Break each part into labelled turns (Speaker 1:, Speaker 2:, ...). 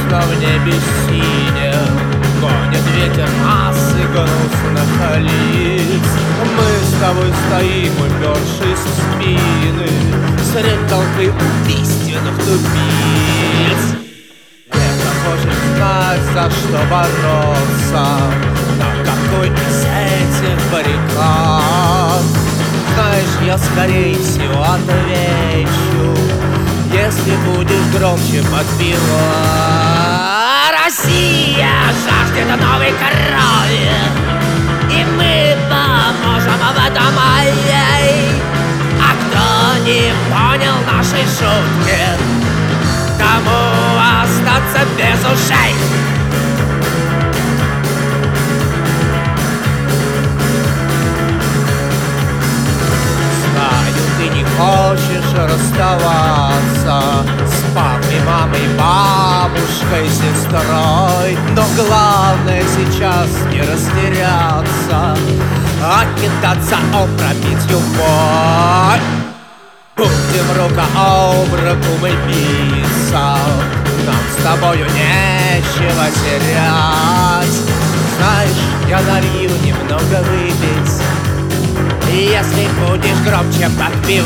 Speaker 1: Ясно в небе синем гонит ветер массы грустных лиц. Мы с тобой стоим, упершись в спины, средь толпы убийственных тупиц. Это хочешь знать, за что бороться, на какой из этих баррикад? Знаешь, я скорее всего отвечу, если будешь громче подпевать. Россия жаждет новой крови, и мы поможем в этом ей. А кто не понял нашей шутки, тому остаться без ушей. Знаю, ты не хочешь расставаться с папой, мамой, бабушкой, сестрой, но главное сейчас не растеряться, а кидаться опрометью в бой. Будем рука об руку мы биться, нам с тобою нечего терять. Знаешь, я налью немного выпить, если будешь громче подпевать.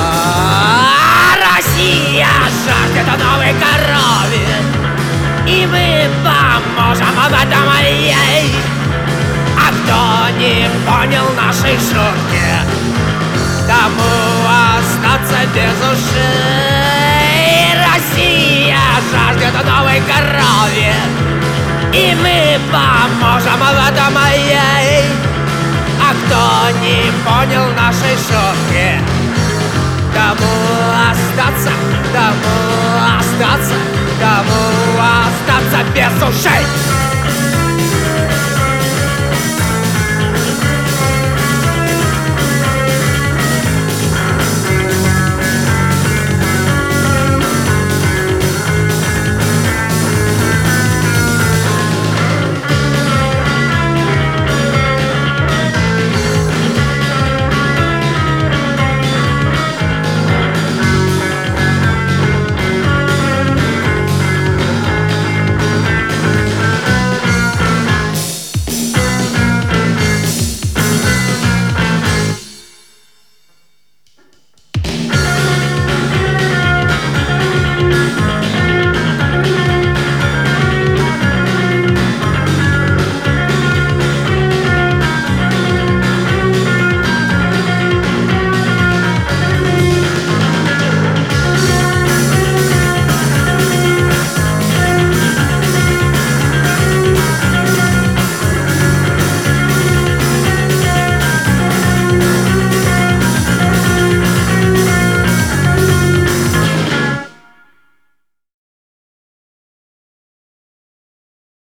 Speaker 1: Россия жаждет новой крови, и мы поможем в этом ей. А кто не понял нашей шутки, тому остаться без ушей. Россия жаждет новой крови, и мы поможем в этом ей. А кто не понял нашей шутки,